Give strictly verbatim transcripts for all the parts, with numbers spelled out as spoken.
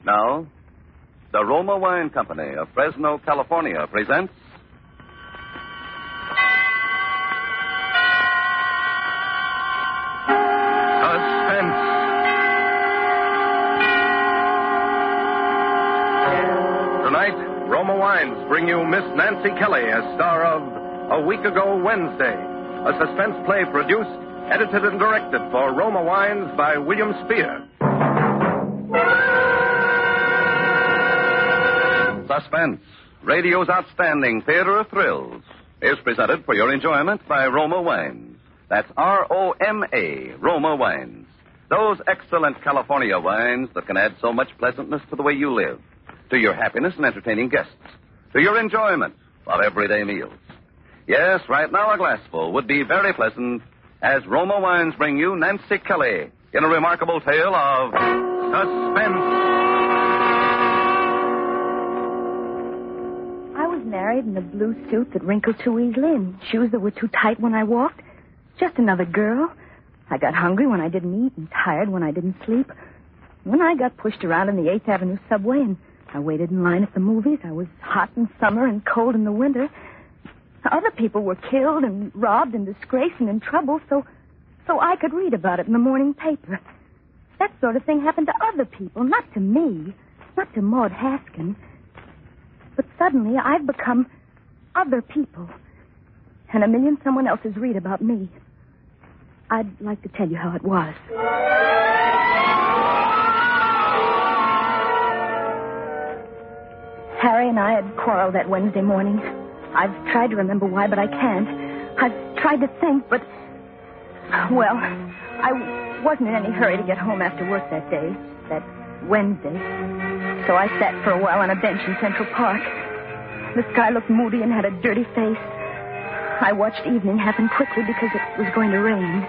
Now, the Roma Wine Company of Fresno, California presents Suspense. Tonight, Roma Wines bring you Miss Nancy Kelly as star of A Week Ago Wednesday, a suspense play produced, edited, and directed for Roma Wines by William Spear. Suspense, radio's outstanding theater of thrills, is presented for your enjoyment by Roma Wines. That's R O M A, Roma Wines. Those excellent California wines that can add so much pleasantness to the way you live, to your happiness in entertaining guests, to your enjoyment of everyday meals. Yes, right now a glassful would be very pleasant as Roma Wines bring you Nancy Kelly in a remarkable tale of suspense. Married in a blue suit that wrinkled too easily and shoes that were too tight when I walked. Just another girl. I got hungry when I didn't eat and tired when I didn't sleep. When I got pushed around in the eighth Avenue subway and I waited in line at the movies, I was hot in summer and cold in the winter. Other people were killed and robbed and disgraced and in trouble, so so I could read about it in the morning paper. That sort of thing happened to other people, not to me, not to Maud Haskin. But suddenly, I've become other people. And a million someone else's read about me. I'd like to tell you how it was. Harry and I had quarreled that Wednesday morning. I've tried to remember why, but I can't. I've tried to think, but... Well, I wasn't in any hurry to get home after work that day, that Wednesday. So I sat for a while on a bench in Central Park. The sky looked moody and had a dirty face. I watched evening happen quickly because it was going to rain.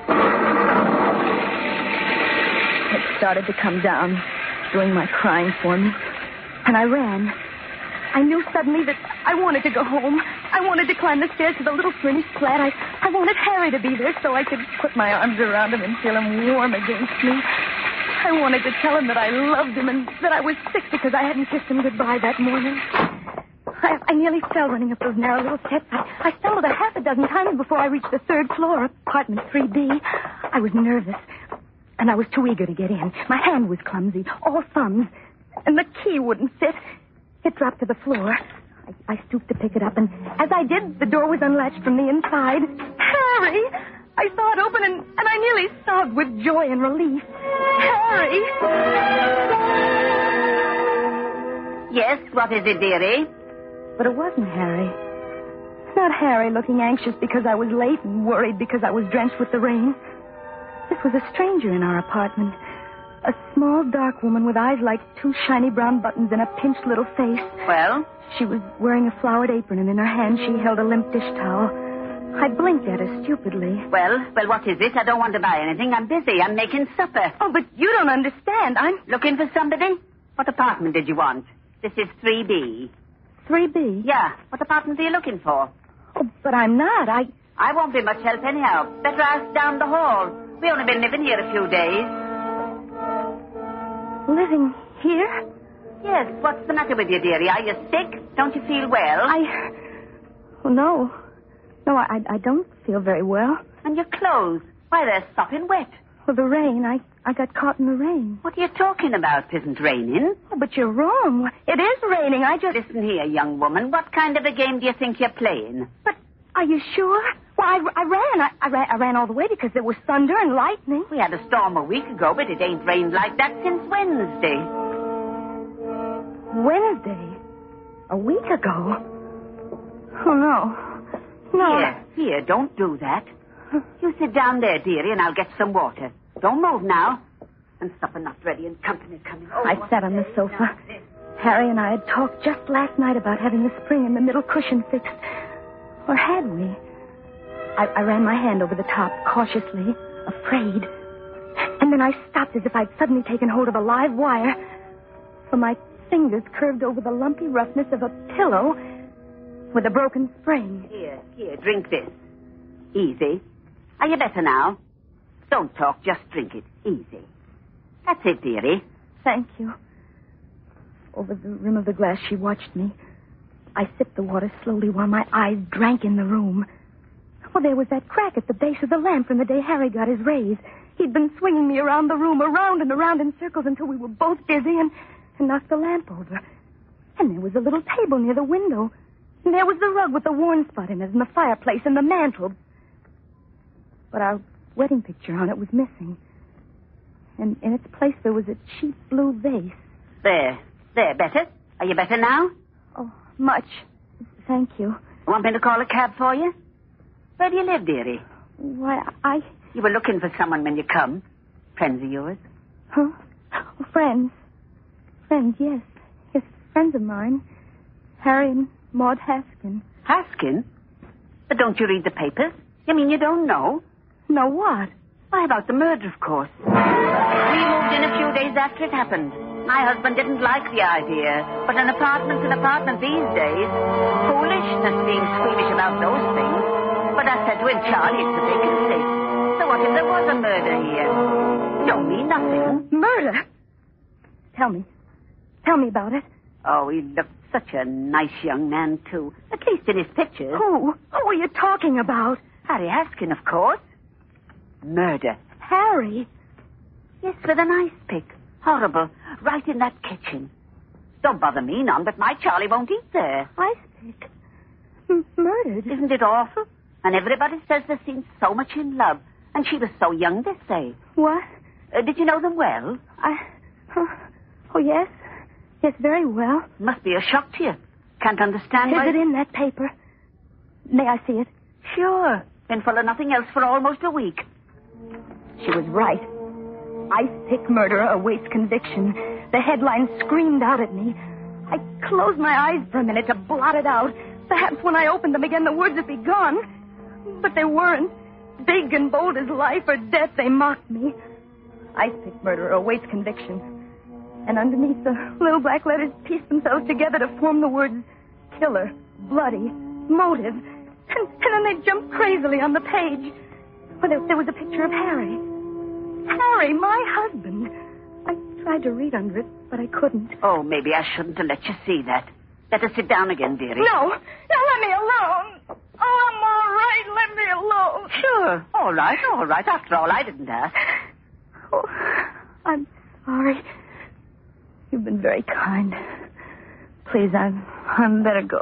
It started to come down, doing my crying for me. And I ran. I knew suddenly that I wanted to go home. I wanted to climb the stairs to the little furnished flat. I, I wanted Harry to be there so I could put my arms around him and feel him warm against me. I wanted to tell him that I loved him and that I was sick because I hadn't kissed him goodbye that morning. I, I nearly fell running up those narrow little steps. I, I stumbled a half a dozen times before I reached the third floor, apartment three B. I was nervous, and I was too eager to get in. My hand was clumsy, all thumbs, and the key wouldn't fit. It dropped to the floor. I, I stooped to pick it up, and as I did, the door was unlatched from the inside. Harry! I saw it open, and, and I nearly sobbed with joy and relief. Harry! Yes, what is it, dearie? But it wasn't Harry. Not Harry looking anxious because I was late and worried because I was drenched with the rain. This was a stranger in our apartment. A small, dark woman with eyes like two shiny brown buttons and a pinched little face. Well? She was wearing a flowered apron, and in her hand she held a limp dish towel. I blinked at her stupidly. Well, well, what is it? I don't want to buy anything. I'm busy. I'm making supper. Oh, but you don't understand. I'm... Looking for somebody? What apartment did you want? This is three B. three B? Yeah. What apartment are you looking for? Oh, but I'm not. I... I won't be much help anyhow. Better ask down the hall. We've only been living here a few days. Living here? Yes. What's the matter with you, dearie? Are you sick? Don't you feel well? I... Oh, no. No, I, I don't feel very well. And your clothes? Why, they're sopping wet. Well, the rain. I, I got caught in the rain. What are you talking about? It isn't raining. Oh, but you're wrong. It is raining. I just... Listen here, young woman. What kind of a game do you think you're playing? But are you sure? Well, I, I ran. I, I ran. I ran all the way because there was thunder and lightning. We had a storm a week ago, but it ain't rained like that since Wednesday. Wednesday? A week ago? Oh, no. No. Here, here, don't do that. You sit down there, dearie, and I'll get some water. Don't move now. And supper not ready and company coming. Oh, I sat on the sofa. Harry and I had talked just last night about having the spring in the middle cushion fixed. Or had we? I, I ran my hand over the top, cautiously, afraid. And then I stopped as if I'd suddenly taken hold of a live wire. For my fingers curved over the lumpy roughness of a pillow with a broken spring. Here, here, drink this. Easy. Are you better now? Don't talk, just drink it. Easy. That's it, dearie. Thank you. Over the rim of the glass, she watched me. I sipped the water slowly while my eyes drank in the room. Well, there was that crack at the base of the lamp from the day Harry got his raise. He'd been swinging me around the room, around and around in circles until we were both dizzy and, and knocked the lamp over. And there was a little table near the window. And there was the rug with the worn spot in it, and the fireplace, and the mantel. But our wedding picture on it was missing. And in its place there was a cheap blue vase. There. There, better? Are you better now? Oh, much. Thank you. Want me to call a cab for you? Where do you live, dearie? Why, I... You were looking for someone when you come. Friends of yours? Huh? Oh, friends. Friends, yes. Yes, friends of mine. Harry and Maud Haskin. Haskin? But don't you read the papers? You mean you don't know? Know what? Why, about the murder, of course. We moved in a few days after it happened. My husband didn't like the idea, but an apartment's an apartment these days. Foolishness being squeamish about those things. But I said to him, Charlie, it's a vacancy. So what if there was a murder here? Don't mean nothing. Murder? Tell me. Tell me about it. Oh, he looked such a nice young man, too. At least in his pictures. Who? Who are you talking about? Harry Haskin, of course. Murder. Harry? Yes, with an ice pick. Horrible. Right in that kitchen. Don't bother me none, but my Charlie won't eat there. Ice pick? M- murdered? Isn't it awful? And everybody says they seem so much in love. And she was so young, they say. What? Uh, did you know them well? I... Oh, oh, yes. Yes, very well. Must be a shock to you. Can't understand Is why... it in that paper? May I see it? Sure. Been full of nothing else for almost a week. She was right. Ice pick murderer awaits conviction. The headline screamed out at me. I closed my eyes for a minute to blot it out. Perhaps when I opened them again, the words would be gone. But they weren't. Big and bold as life or death, they mocked me. Ice pick murderer awaits conviction. And underneath, the little black letters pieced themselves together to form the words killer, bloody, motive. And, and then they jumped crazily on the page. Well, there, there was a picture of Harry. Harry, my husband. I tried to read under it, but I couldn't. Oh, maybe I shouldn't have let you see that. Let us sit down again, dearie. No. No, let me alone. Oh, I'm all right. Let me alone. Sure. All right, all right. After all, I didn't ask. Oh, I'm sorry. You've been very kind. Please, I'm, I'm better go.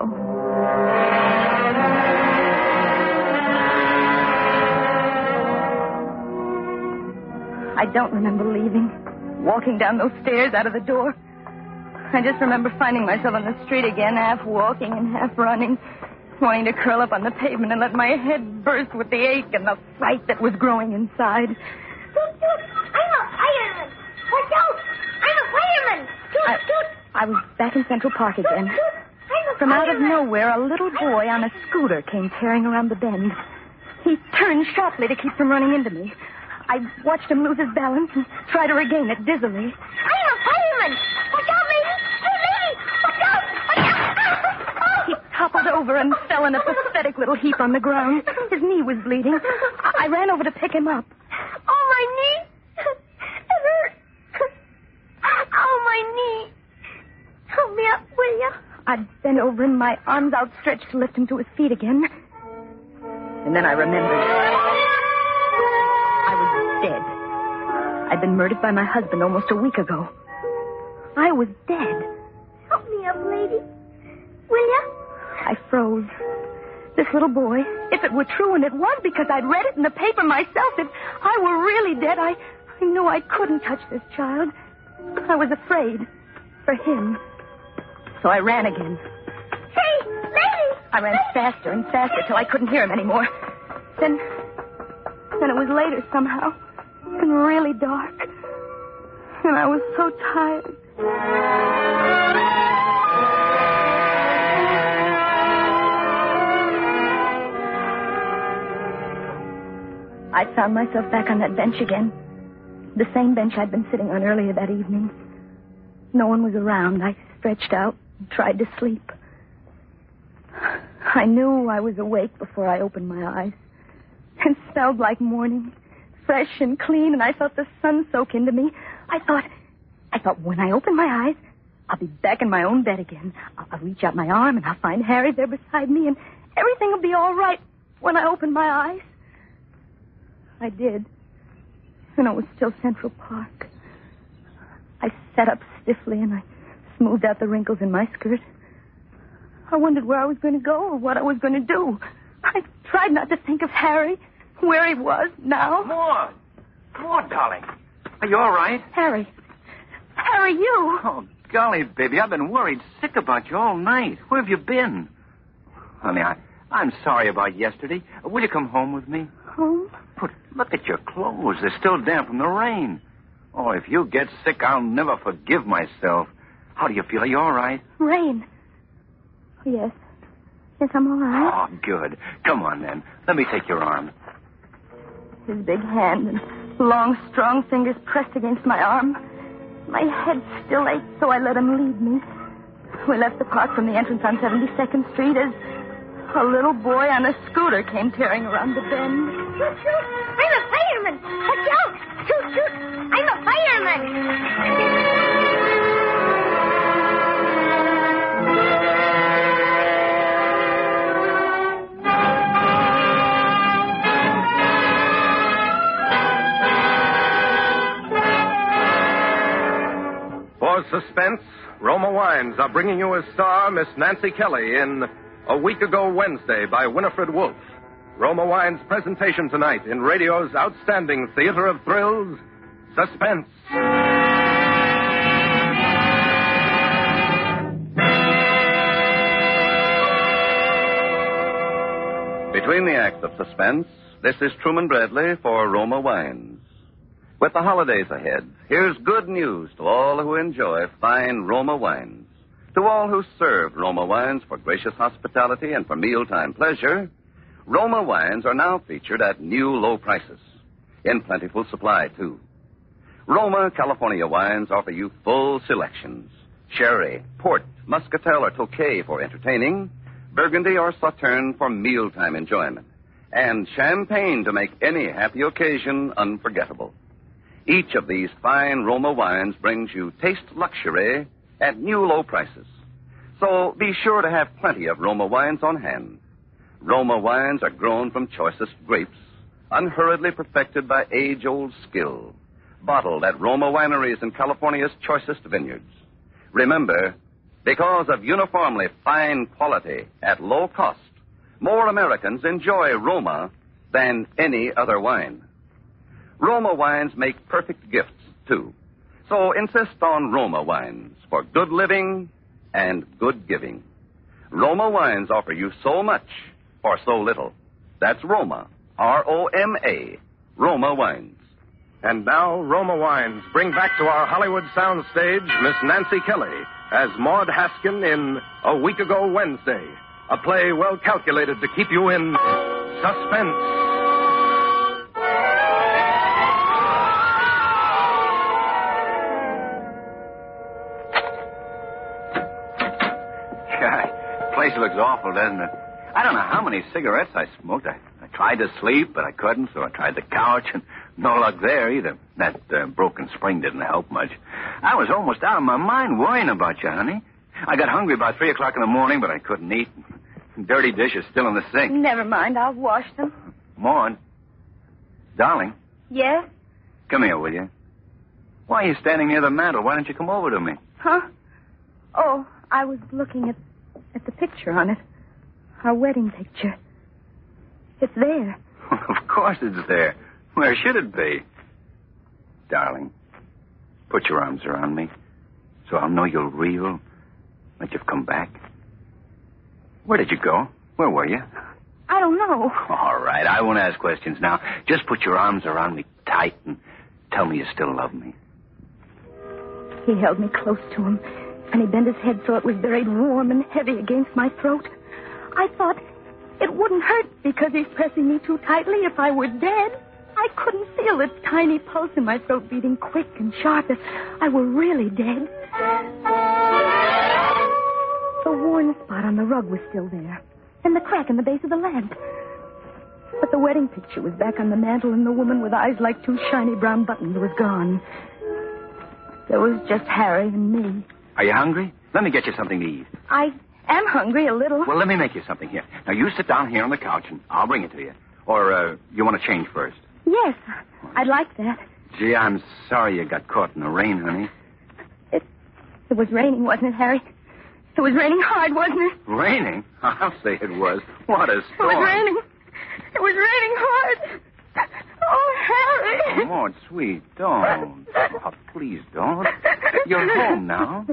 I don't remember leaving, walking down those stairs out of the door. I just remember finding myself on the street again, half walking and half running, wanting to curl up on the pavement and let my head burst with the ache and the fright that was growing inside. Toot, toot, I'm a fireman. Watch out, I'm a fireman. Toot, I, toot. I was back in Central Park again. Toot, toot, I'm a From out of fireman. nowhere, a little boy on a scooter came tearing around the bend. He turned sharply to keep from running into me. I watched him lose his balance and try to regain it dizzily. I'm a fireman. Watch out, lady. Hey, lady. Watch out. Watch out. He toppled over and fell in a pathetic little heap on the ground. His knee was bleeding. I, I ran over to pick him up. Oh, my knee. It hurts. Oh, my knee. Help me up, will you? I bent over him, my arms outstretched to lift him to his feet again. And then I remembered. I was dead. I'd been murdered by my husband almost a week ago. I was dead. Help me up, lady. Will you? I froze. This little boy, if it were true, and it was because I'd read it in the paper myself, if I were really dead, I, I knew I couldn't touch this child. I was afraid for him. So I ran again. Hey, lady. I ran faster and faster till I couldn't hear him anymore. Then, then it was later somehow, and really dark. And I was so tired. I found myself back on that bench again. The same bench I'd been sitting on earlier that evening. No one was around. I stretched out and tried to sleep. I knew I was awake before I opened my eyes. It smelled like morning, fresh and clean, and I felt the sun soak into me. I thought, I thought when I opened my eyes, I'll be back in my own bed again. I'll, I'll reach out my arm and I'll find Harry there beside me, and everything will be all right when I open my eyes. I did. And it was still Central Park. I sat up stiffly and I smoothed out the wrinkles in my skirt. I wondered where I was going to go or what I was going to do. I tried not to think of Harry, where he was now. Maud! Maud, darling. Are you all right? Harry. Harry, you. Oh, golly, baby, I've been worried sick about you all night. Where have you been? Honey, I, I'm sorry about yesterday. Will you come home with me? Home? But look at your clothes. They're still damp from the rain. Oh, if you get sick, I'll never forgive myself. How do you feel? Are you all right? Rain. Yes. Yes, I'm all right. Oh, good. Come on, then. Let me take your arm. His big hand and long, strong fingers pressed against my arm. My head still ached, so I let him lead me. We left the park from the entrance on seventy-second Street as a little boy on a scooter came tearing around the bend. Shoot, shoot! I'm a fireman! Watch out! Shoot, shoot! I'm a fireman! For suspense, Roma Wines are bringing you as star Miss Nancy Kelly in A Week Ago Wednesday by Winifred Wolfe. Roma Wines' presentation tonight in radio's outstanding theater of thrills, Suspense. Between the acts of suspense, this is Truman Bradley for Roma Wines. With the holidays ahead, here's good news to all who enjoy fine Roma wines. To all who served Roma wines for gracious hospitality and for mealtime pleasure, Roma wines are now featured at new low prices. In plentiful supply, too. Roma California wines offer you full selections. Sherry, port, muscatel, or tokay for entertaining, Burgundy or Sauterne for mealtime enjoyment, and champagne to make any happy occasion unforgettable. Each of these fine Roma wines brings you taste luxury at new low prices. So be sure to have plenty of Roma wines on hand. Roma wines are grown from choicest grapes, unhurriedly perfected by age-old skill, bottled at Roma wineries in California's choicest vineyards. Remember, because of uniformly fine quality at low cost, more Americans enjoy Roma than any other wine. Roma wines make perfect gifts, too. So insist on Roma wines for good living and good giving. Roma wines offer you so much for so little. That's Roma, R O M A, Roma wines. And now, Roma Wines bring back to our Hollywood soundstage Miss Nancy Kelly as Maud Haskin in A Week Ago Wednesday, a play well calculated to keep you in suspense. Place looks awful, doesn't it? I don't know how many cigarettes I smoked. I, I tried to sleep, but I couldn't, so I tried the couch, and no luck there either. That uh, broken spring didn't help much. I was almost out of my mind worrying about you, honey. I got hungry about three o'clock in the morning, but I couldn't eat. Dirty dishes still in the sink. Never mind, I'll wash them. Maud. Darling. Yes? Come here, will you? Why are you standing near the mantel? Why don't you come over to me? Huh? Oh, I was looking at... At the picture on it. Our wedding picture. It's there. Of course it's there. Where should it be? Darling, put your arms around me so I'll know you're real, that you've come back. Where did you go? Where were you? I don't know. All right, I won't ask questions now. Just put your arms around me tight and tell me you still love me. He held me close to him. And he bent his head so it was buried warm and heavy against my throat. I thought it wouldn't hurt because he's pressing me too tightly if I were dead. I couldn't feel the tiny pulse in my throat beating quick and sharp if I were really dead. The worn spot on the rug was still there, and the crack in the base of the lamp. But the wedding picture was back on the mantel, and the woman with eyes like two shiny brown buttons was gone. There was just Harry and me. Are you hungry? Let me get you something to eat. I am hungry a little. Well, let me make you something here. Now, you sit down here on the couch, and I'll bring it to you. Or, uh, you want to change first? Yes, I'd like that. Gee, I'm sorry you got caught in the rain, honey. It, it was raining, wasn't it, Harry? It was raining hard, wasn't it? Raining? I'll say it was. What a storm. It was raining. It was raining hard. Oh, Harry. Oh, Maud, sweet, don't. Oh, please don't. You're home now.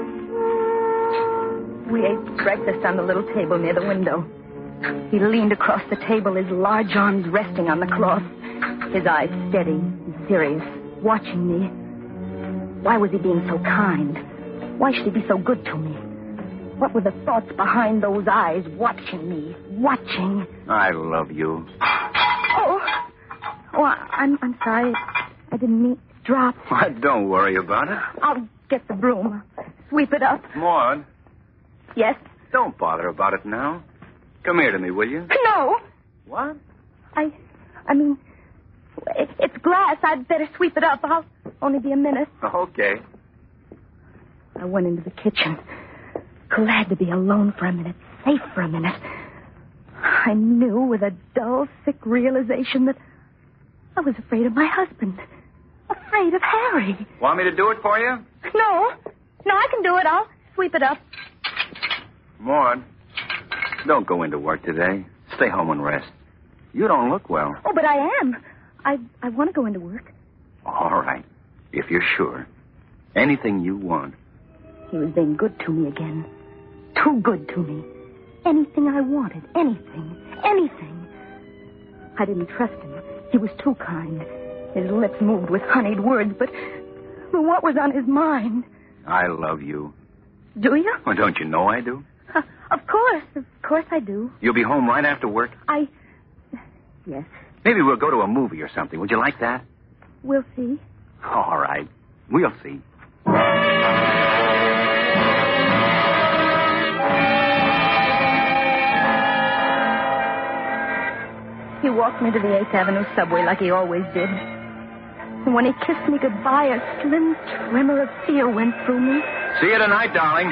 We ate breakfast on the little table near the window. He leaned across the table, his large arms resting on the cloth, his eyes steady and serious, watching me. Why was he being so kind? Why should he be so good to me? What were the thoughts behind those eyes, watching me, watching? I love you. Oh, oh, I'm I'm sorry. I didn't mean to drop. Well, don't worry about it. I'll get the broom, sweep it up. Maud. Yes? Don't bother about it now. Come here to me, will you? No. What? I, I mean, it, it's glass. I'd better sweep it up. I'll only be a minute. Okay. I went into the kitchen, glad to be alone for a minute, safe for a minute. I knew with a dull, sick realization that I was afraid of my husband, afraid of Harry. Want me to do it for you? No. No, I can do it. I'll sweep it up. Maud, don't go into work today. Stay home and rest. You don't look well. Oh, but I am. I I want to go into work. All right, if you're sure. Anything you want. He was being good to me again. Too good to me. Anything I wanted. Anything. Anything. I didn't trust him. He was too kind. His lips moved with honeyed words, but, but what was on his mind? I love you. Do you? Well, don't you know I do? Uh, of course. Of course I do. You'll be home right after work? I... Yes. Maybe we'll go to a movie or something. Would you like that? We'll see. All right. We'll see. He walked me to the eighth Avenue subway like he always did. And when he kissed me goodbye, a slim tremor of fear went through me. See you tonight, darling.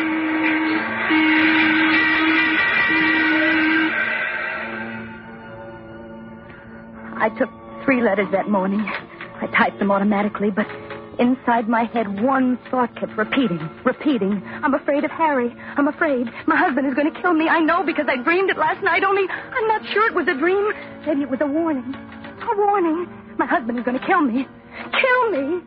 I took three letters that morning. I typed them automatically, but inside my head, one thought kept repeating, repeating. I'm afraid of Harry. I'm afraid. My husband is going to kill me. I know because I dreamed it last night, only I'm not sure it was a dream. Maybe it was a warning. A warning. My husband is going to kill me. Kill me.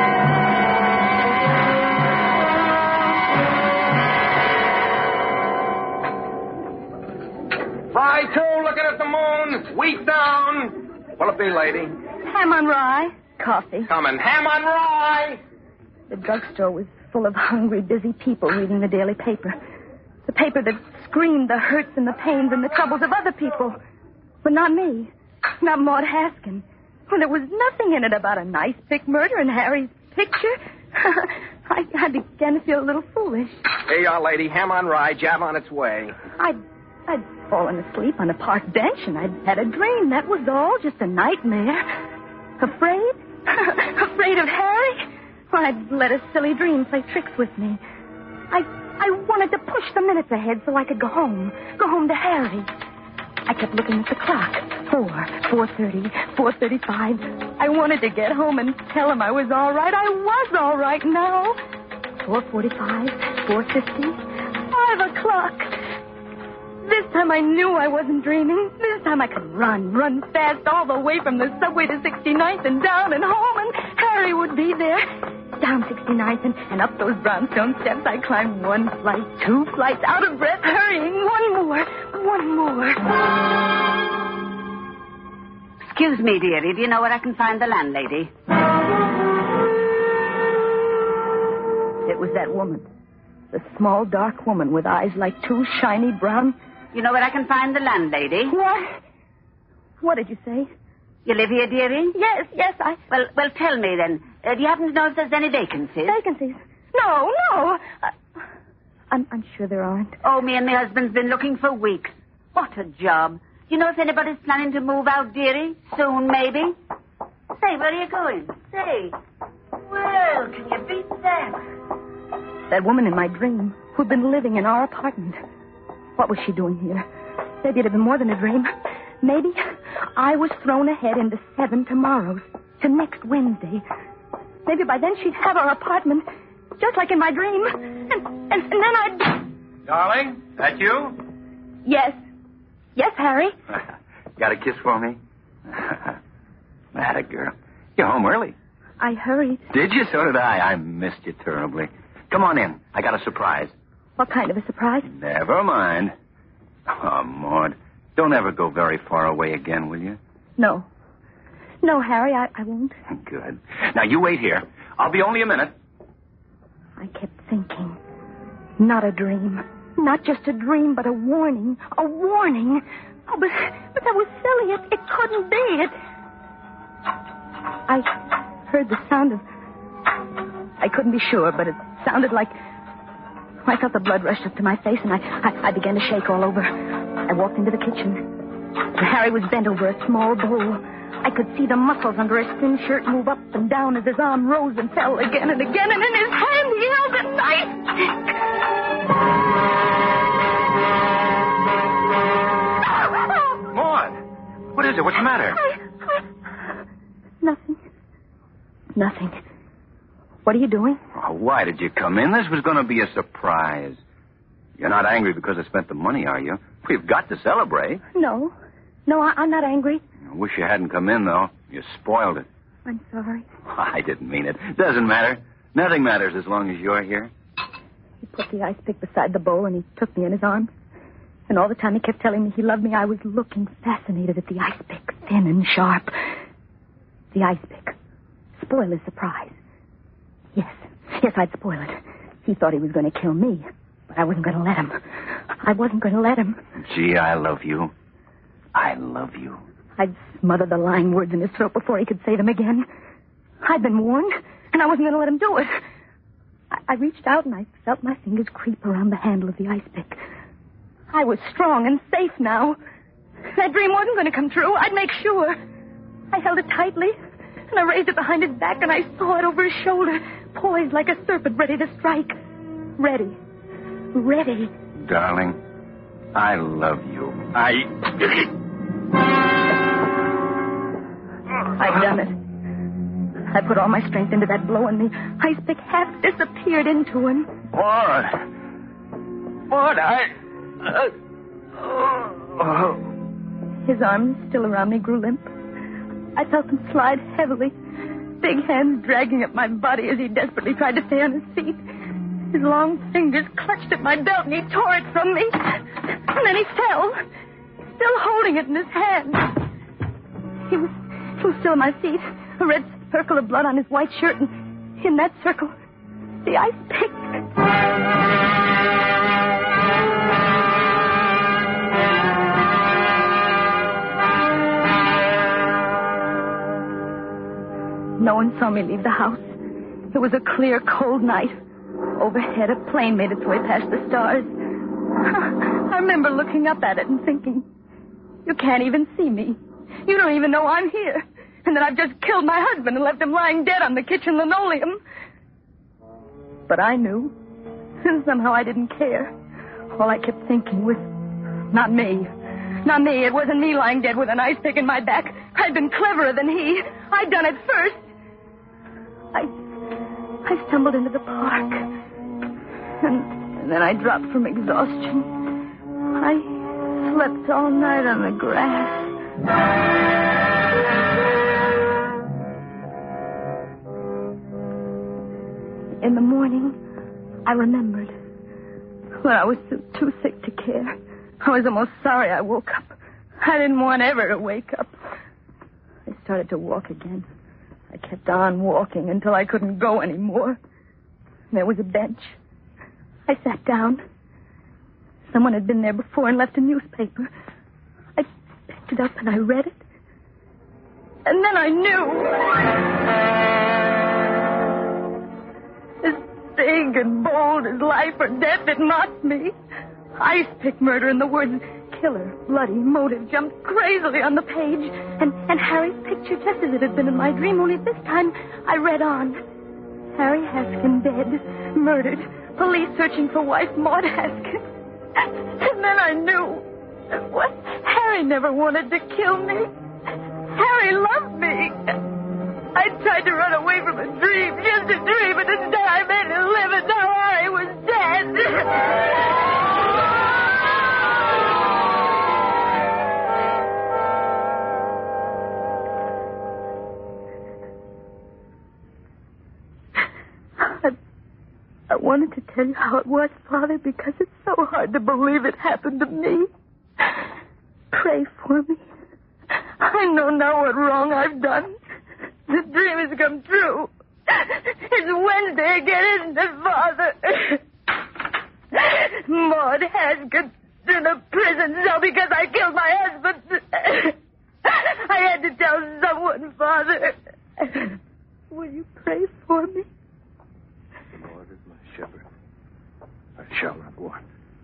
Fry two, looking at the moon. Wheat down. What'll it be, lady? Ham on rye. Coffee. Coming. Ham on rye. The drugstore was full of hungry, busy people reading the daily paper. The paper that screamed the hurts and the pains and the troubles of other people. But not me. Not Maud Haskin. Well, there was nothing in it about a nice big murder in Harry's picture. I, I began to feel a little foolish. Here you are, lady. Ham on rye. Jab on its way. I'd, I'd fallen asleep on a park bench, and I'd had a dream. That was all. Just a nightmare. Afraid? Afraid of Harry? Well, I'd let a silly dream play tricks with me. I, I wanted to push the minutes ahead so I could go home. Go home to Harry. I kept looking at the clock. Four, four thirty, four thirty-five. I wanted to get home and tell him I was all right. I was all right now. Four forty-five, four fifty, five o'clock. This time I knew I wasn't dreaming. This time I could run, run fast all the way from the subway to sixty-ninth and down and home, and Harry would be there. Down sixty-ninth and, and up those brownstone steps, I climbed one flight, two flights, out of breath, hurrying. One more, one more. Excuse me, dearie. Do you know where I can find the landlady? It was that woman. The small, dark woman with eyes like two shiny brown... You know where I can find the landlady? What? What did you say? You live here, dearie? Yes, yes, I... Well, well, tell me then. Uh, do you happen to know if there's any vacancies? Vacancies? No, no. Uh, I'm, I'm sure there aren't. Oh, me and my husband's been looking for weeks. What a job. Do you know if anybody's planning to move out, dearie? Soon, maybe? Say, where are you going? Say. Well, can you beat that? That woman in my dream who'd been living in our apartment. What was she doing here? Maybe it had been more than a dream. Maybe I was thrown ahead into seven tomorrows, to next Wednesday. Maybe by then she'd have our apartment, just like in my dream. And, and, and then I'd... Darling, that you? Yes. Yes, Harry. Got a kiss for me? Atta girl. You're home early. I hurried. Did you? So did I. I missed you terribly. Come on in. I got a surprise. What kind of a surprise? Never mind. Oh, Maud, don't ever go very far away again, will you? No. No, Harry, I, I won't. Good. Now, you wait here. I'll be only a minute. I kept thinking. Not a dream. Not just a dream, but a warning. A warning. Oh, but, but that was silly. It, it couldn't be. It... I heard the sound of... I couldn't be sure, but it sounded like... I felt the blood rush up to my face, and I, I, I began to shake all over. I walked into the kitchen. Harry was bent over a small bowl. I could see the muscles under his thin shirt move up and down as his arm rose and fell again and again, and in his hand he held a knife. Maud, what is it? What's the matter? I, I... Nothing. Nothing. What are you doing? Oh, why did you come in? This was going to be a surprise. You're not angry because I spent the money, are you? We've got to celebrate. No. No, I, I'm not angry. I wish you hadn't come in, though. You spoiled it. I'm sorry. I didn't mean it. Doesn't matter. Nothing matters as long as you're here. He put the ice pick beside the bowl, and he took me in his arms. And all the time he kept telling me he loved me, I was looking fascinated at the ice pick, thin and sharp. The ice pick. Spoil his surprise. Yes. Yes, I'd spoil it. He thought he was going to kill me, but I wasn't going to let him. I wasn't going to let him. Gee, I love you. I love you. I'd smother the lying words in his throat before he could say them again. I'd been warned, and I wasn't going to let him do it. I, I reached out, and I felt my fingers creep around the handle of the ice pick. I was strong and safe now. That dream wasn't going to come true. I'd make sure. I held it tightly, and I raised it behind his back, and I saw it over his shoulder, poised like a serpent ready to strike. Ready. Ready. Darling, I love you. I... I'd done it. I put all my strength into that blow, and the ice pick half disappeared into him. Maud. Maud, I... Uh, oh. His arms, still around me, grew limp. I felt him slide heavily, big hands dragging at my body as he desperately tried to stay on his feet. His long fingers clutched at my belt, and he tore it from me. And then he fell, still holding it in his hand. He was, he was still on my feet, a red circle of blood on his white shirt, and in that circle, the ice pick. No one saw me leave the house. It was a clear, cold night. Overhead, a plane made its way past the stars. I remember looking up at it and thinking, you can't even see me. You don't even know I'm here. And that I've just killed my husband and left him lying dead on the kitchen linoleum. But I knew. And somehow I didn't care. All I kept thinking was, not me. Not me. It wasn't me lying dead with an ice pick in my back. I'd been cleverer than he. I'd done it first. I I stumbled into the park. And, and then I dropped from exhaustion. I slept all night on the grass. In the morning, I remembered. When I was too, too sick to care. I was almost sorry I woke up. I didn't want ever to wake up. I started to walk again. I kept on walking until I couldn't go anymore. There was a bench. I sat down. Someone had been there before and left a newspaper. I picked it up and I read it. And then I knew. As big and bold as life or death, it mocked me. Ice pick murder, and the words killer, bloody, motive jumped crazily on the page. And, and Harry's picture, just as it had been in my dream, only this time I read on. Harry Haskin dead, murdered, police searching for wife Maud Haskins. And then I knew that what Harry never wanted to kill me. Harry loved me. I tried to run away from a dream, just a dream, and instead I made it live, and now Harry was dead. I wanted to tell you how it was, Father, because it's so hard to believe it happened to me. Pray for me. I know now what wrong I've done. The dream has come true. It's Wednesday again, isn't it, Father? Maud Haskins in a prison cell because I killed my husband. I had to tell someone, Father. Will you pray for me? The Lord is my shepherd. I shall not want.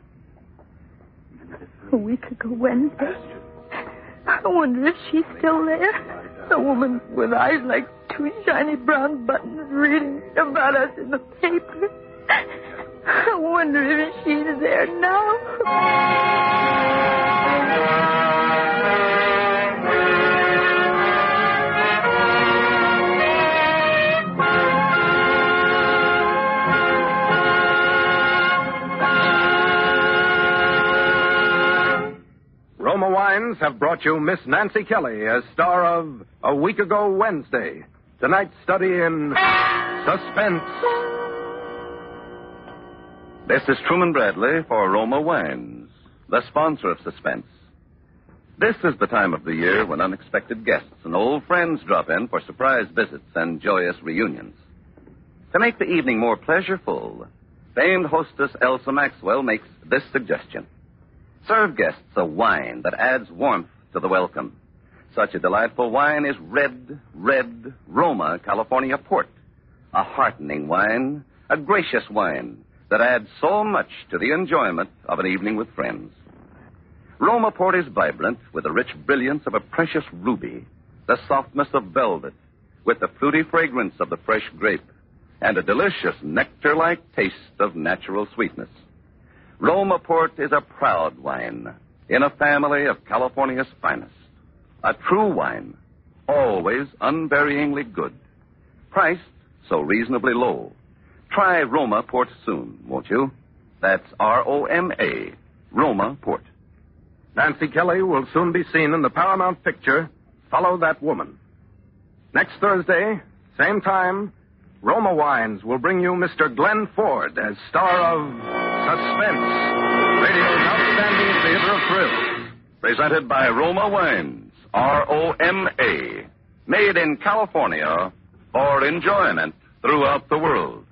A week ago Wednesday. I wonder if she's still there. The woman with eyes like two shiny brown buttons reading about us in the paper. I wonder if she's there now. Roma Wines have brought you Miss Nancy Kelly as star of A Week Ago Wednesday. Tonight's study in suspense. This is Truman Bradley for Roma Wines, the sponsor of Suspense. This is the time of the year when unexpected guests and old friends drop in for surprise visits and joyous reunions. To make the evening more pleasureful, famed hostess Elsa Maxwell makes this suggestion. Serve guests a wine that adds warmth to the welcome. Such a delightful wine is Red, Red Roma California Port. A heartening wine, a gracious wine that adds so much to the enjoyment of an evening with friends. Roma Port is vibrant with the rich brilliance of a precious ruby, the softness of velvet, with the fruity fragrance of the fresh grape, and a delicious nectar-like taste of natural sweetness. Roma Port is a proud wine in a family of California's finest. A true wine, always unvaryingly good. Priced so reasonably low. Try Roma Port soon, won't you? That's R O M A, Roma Port. Nancy Kelly will soon be seen in the Paramount picture, Follow That Woman. Next Thursday, same time, Roma Wines will bring you Mister Glenn Ford as star of Suspense, radio's outstanding theater of thrills. Presented by Roma Wines, R O M A. Made in California for enjoyment throughout the world.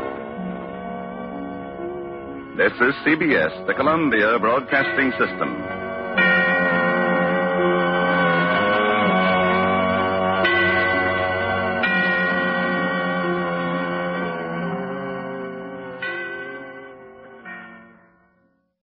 This is C B S, the Columbia Broadcasting System.